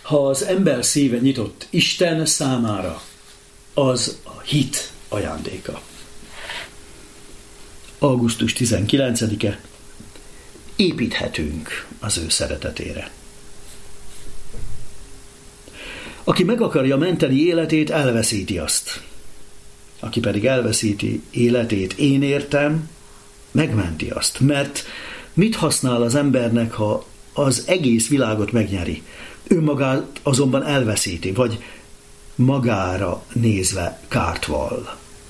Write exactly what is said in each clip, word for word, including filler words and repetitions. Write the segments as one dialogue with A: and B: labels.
A: Ha az ember szíve nyitott Isten számára, az a hit ajándéka. augusztus tizenkilencedike. Építhetünk az ő szeretetére. Aki meg akarja menteni életét, elveszíti azt. Aki pedig elveszíti életét, én értem, megmenti azt. Mert mit használ az embernek, ha az egész világot megnyeri, önmagát azonban elveszíti, vagy magára nézve kárt vall?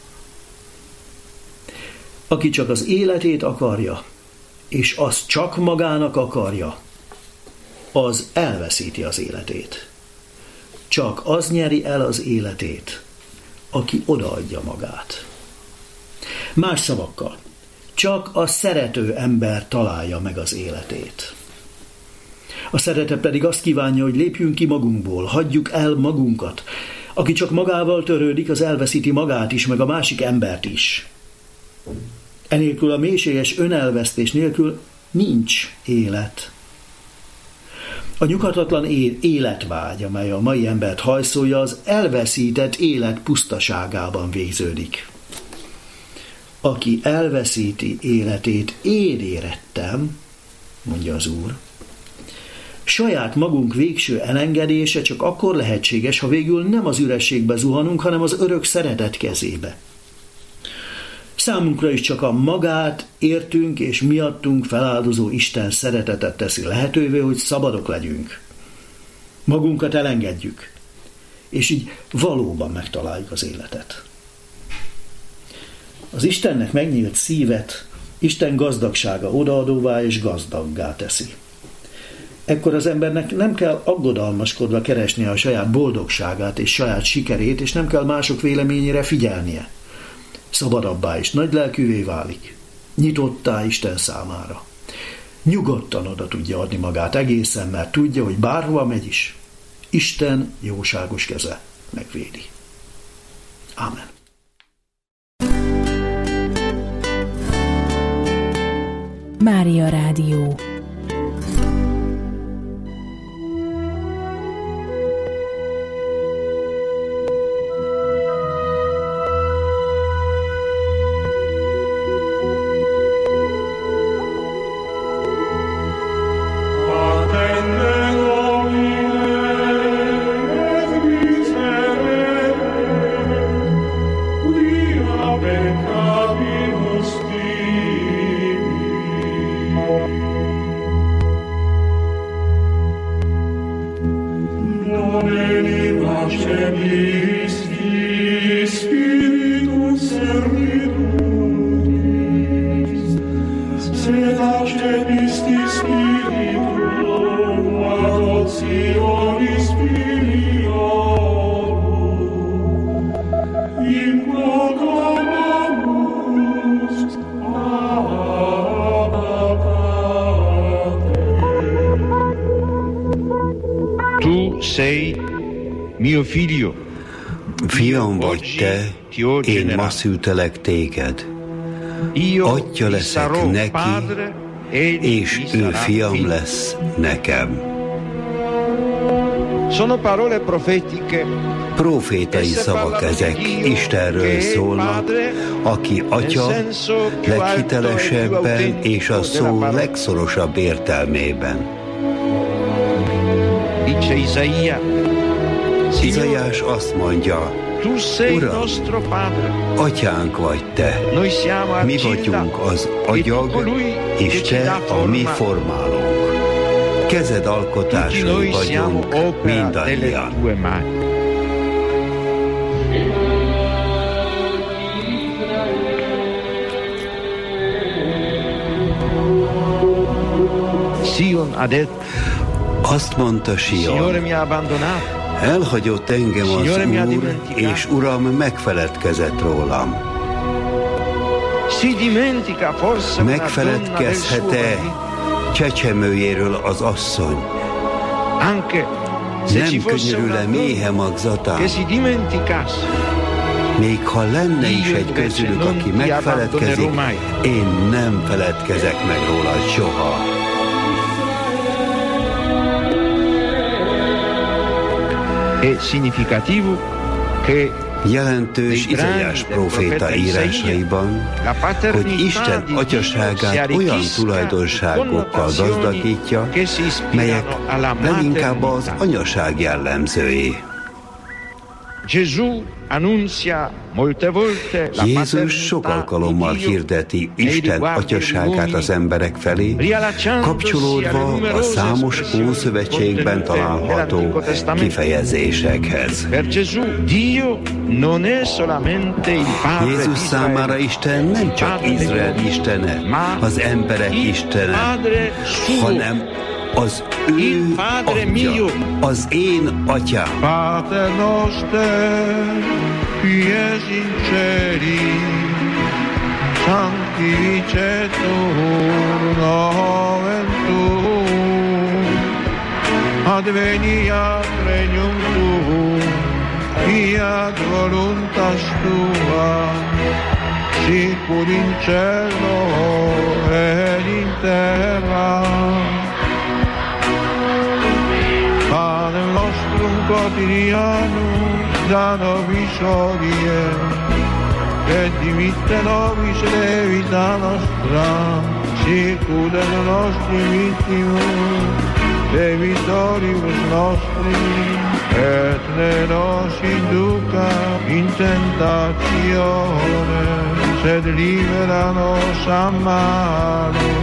A: Aki csak az életét akarja, és azt csak magának akarja, az elveszíti az életét. Csak az nyeri el az életét, aki odaadja magát. Más szavakkal, csak a szerető ember találja meg az életét. A szeretet pedig azt kívánja, hogy lépjünk ki magunkból, hagyjuk el magunkat. Aki csak magával törődik, az elveszíti magát is, meg a másik embert is. Enélkül a mélységes önelvesztés nélkül nincs élet. A nyughatatlan életvágy, amely a mai embert hajszolja, az elveszített élet pusztaságában végződik. Aki elveszíti életét, én érettem, mondja az Úr. Saját magunk végső elengedése csak akkor lehetséges, ha végül nem az ürességbe zuhanunk, hanem az örök szeretet kezébe. Számunkra is csak a magát értünk és miattunk feláldozó Isten szeretetet teszi lehetővé, hogy szabadok legyünk. Magunkat elengedjük, és így valóban megtaláljuk az életet. Az Istennek megnyílt szívet Isten gazdagsága odaadóvá és gazdaggá teszi. Ekkor az embernek nem kell aggodalmaskodva keresnie a saját boldogságát és saját sikerét, és nem kell mások véleményére figyelnie. Szabadabbá és nagylelkűvé válik, nyitottá Isten számára. Nyugodtan oda tudja adni magát egészen, mert tudja, hogy bárhova megy is, Isten jóságos keze megvédi. Ámen.
B: Mária Rádió.
C: Fiam vagy te, én ma szültelek téged. Atya leszek neki, és ő fiam lesz nekem. Profétai szavak ezek, Istenről szólnak, aki atya leghitelesebben és a szó legszorosabb értelmében. Izaiás azt mondja, Uram, atyánk vagy te, mi vagyunk az agyag, és te a mi formálónk. Kezed alkotásai vagyunk mindannyian. Azt mondta Sion, elhagyott engem az Úr, és Uram megfeledkezett rólam. Megfeledkezhet-e csecsemőjéről az asszony? Nem könyörül-e méhe magzatán? Még ha lenne is egy közülük, aki megfeledkezik, én nem feledkezek meg róla soha. Jelentős Izaiás próféta írásaiban, hogy Isten atyaságát olyan tulajdonságokkal gazdagítja, melyek leginkább az anyaság jellemzői. Jézus sok alkalommal hirdeti Isten atyaságát az emberek felé, kapcsolódva a számos Ószövetségben található kifejezésekhez. Jézus számára Isten nem csak Izrael istene, az emberek istene, hanem az ő atya, az én atyám.
D: Pater noster, qui es in celis, sanctificetur nomen tuum, adveniat regnum tuum, fiat voluntas tua, sicur in cielo et in terra. Panem nostrum quotidianum da nobis hodie, et dimitte nobis debita nostra, sicut et nostri vittimus debitoribus nostri, et ne nos induca in tentatione, sed libera nos a malo.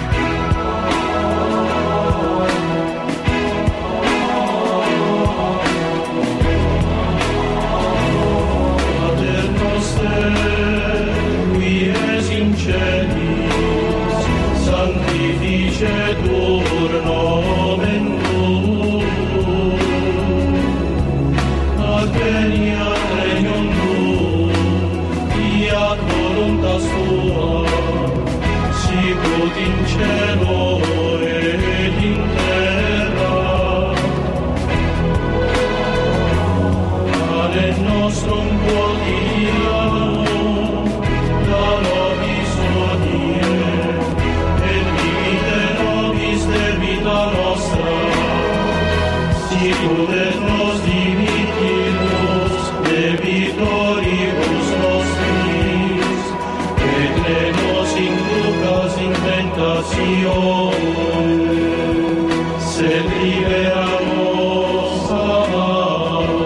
E: Sanctificetur nomen tuum, adveniat regnum tuum, fiat voluntas tua, sicut in cielo et in terra. Panem nostrum quotidianum da nobis hodie, sicut et nos dimittimus debitoribus nostris, et ne nos inducas in tentatione, sed libera nos a malo.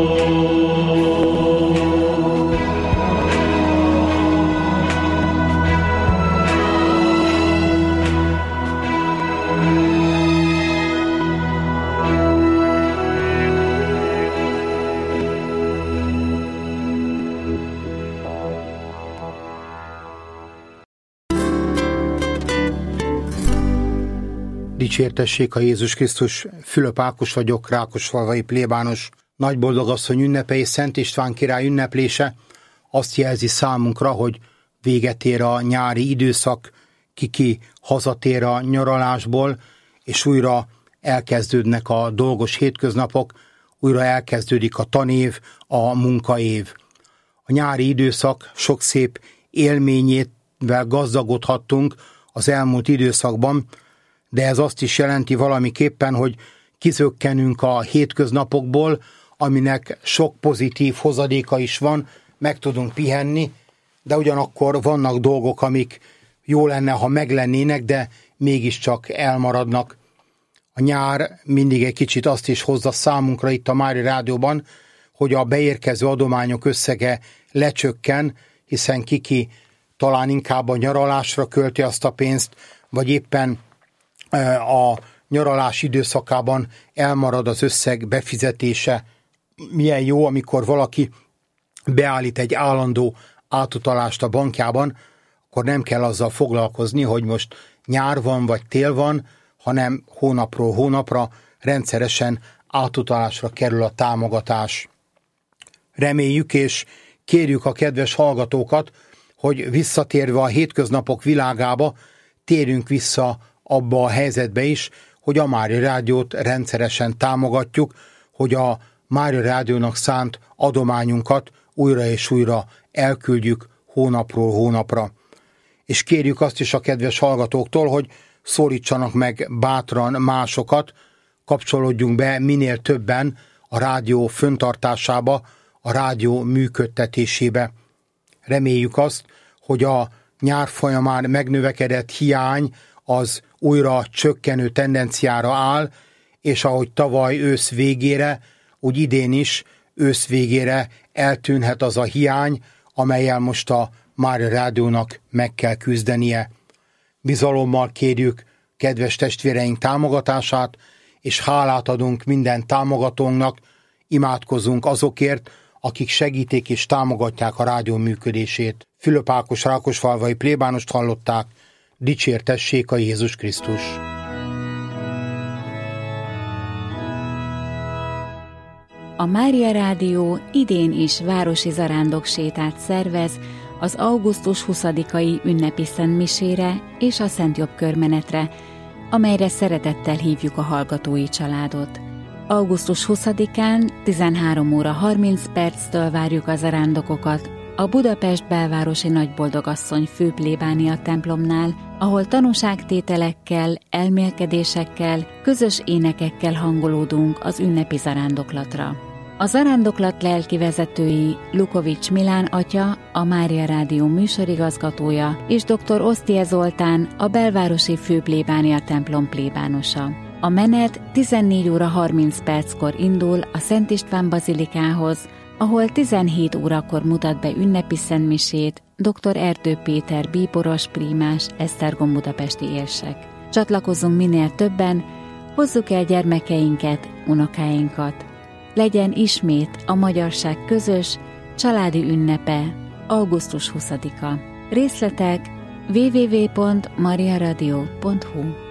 F: Dicsértessék a Jézus Krisztus, Fülöp Ákos vagyok, rákosfalvai plébános. Nagyboldogasszony ünnepe és Szent István király ünneplése azt jelzi számunkra, hogy véget ér a nyári időszak, ki-ki hazatér a nyaralásból, és újra elkezdődnek a dolgos hétköznapok, újra elkezdődik a tanév, a munkaév. A nyári időszak sok szép élményével gazdagodhattunk az elmúlt időszakban, de ez azt is jelenti valamiképpen, hogy kizökkenünk a hétköznapokból, aminek sok pozitív hozadéka is van, meg tudunk pihenni, de ugyanakkor vannak dolgok, amik jó lenne, ha meglennének, de mégiscsak elmaradnak. A nyár mindig egy kicsit azt is hozza számunkra itt a Mária Rádióban, hogy a beérkező adományok összege lecsökken, hiszen kiki talán inkább a nyaralásra költi azt a pénzt, vagy éppen a nyaralás időszakában elmarad az összeg befizetése. Milyen jó, amikor valaki beállít egy állandó átutalást a bankjában, akkor nem kell azzal foglalkozni, hogy most nyár van vagy tél van, hanem hónapról hónapra rendszeresen átutalásra kerül a támogatás. Reméljük és kérjük a kedves hallgatókat, hogy visszatérve a hétköznapok világába, térjünk vissza abba a helyzetbe is, hogy a Mária Rádiót rendszeresen támogatjuk, hogy a Mária Rádiónak szánt adományunkat újra és újra elküldjük hónapról hónapra. És kérjük azt is a kedves hallgatóktól, hogy szólítsanak meg bátran másokat, kapcsolódjunk be minél többen a rádió föntartásába, a rádió működtetésébe. Reméljük azt, hogy a nyár folyamán megnövekedett hiány az újra csökkenő tendenciára áll, és ahogy tavaly ősz végére, úgy idén is ősz végére eltűnhet az a hiány, amellyel most a Mária Rádiónak meg kell küzdenie. Bizalommal kérjük kedves testvéreink támogatását, és hálát adunk minden támogatónknak, imádkozunk azokért, akik segítik és támogatják a rádió működését. Fülöp Ákos rákosfalvai plébánost hallották, dicsértessék a Jézus Krisztus!
B: A Mária Rádió idén is városi zarándoksétát szervez az augusztus huszadikai ünnepi szentmisére és a Szent Jobb körmenetre, amelyre szeretettel hívjuk a hallgatói családot. augusztus huszadikán tizenhárom óra harminc perctől várjuk a zarándokokat a Budapest belvárosi Nagyboldogasszony főplébánia templomnál, ahol tanúságtételekkel, elmélkedésekkel, közös énekekkel hangolódunk az ünnepi zarándoklatra. A zarándoklat lelki vezetői Lukovics Milán atya, a Mária Rádió műsorigazgatója, és dr. Osztie Zoltán, a belvárosi főplébánia templom plébánosa. A menet tizennégy óra harminc perckor indul a Szent István bazilikához, ahol tizenhét órakor mutat be ünnepi szentmisét dr. Erdő Péter bíboros prímás Esztergom budapesti érsek. Csatlakozzunk minél többen, hozzuk el gyermekeinket, unokáinkat. Legyen ismét a magyarság közös, családi ünnepe, augusztus huszadika. Részletek double-u double-u double-u pont mariaradio pont hu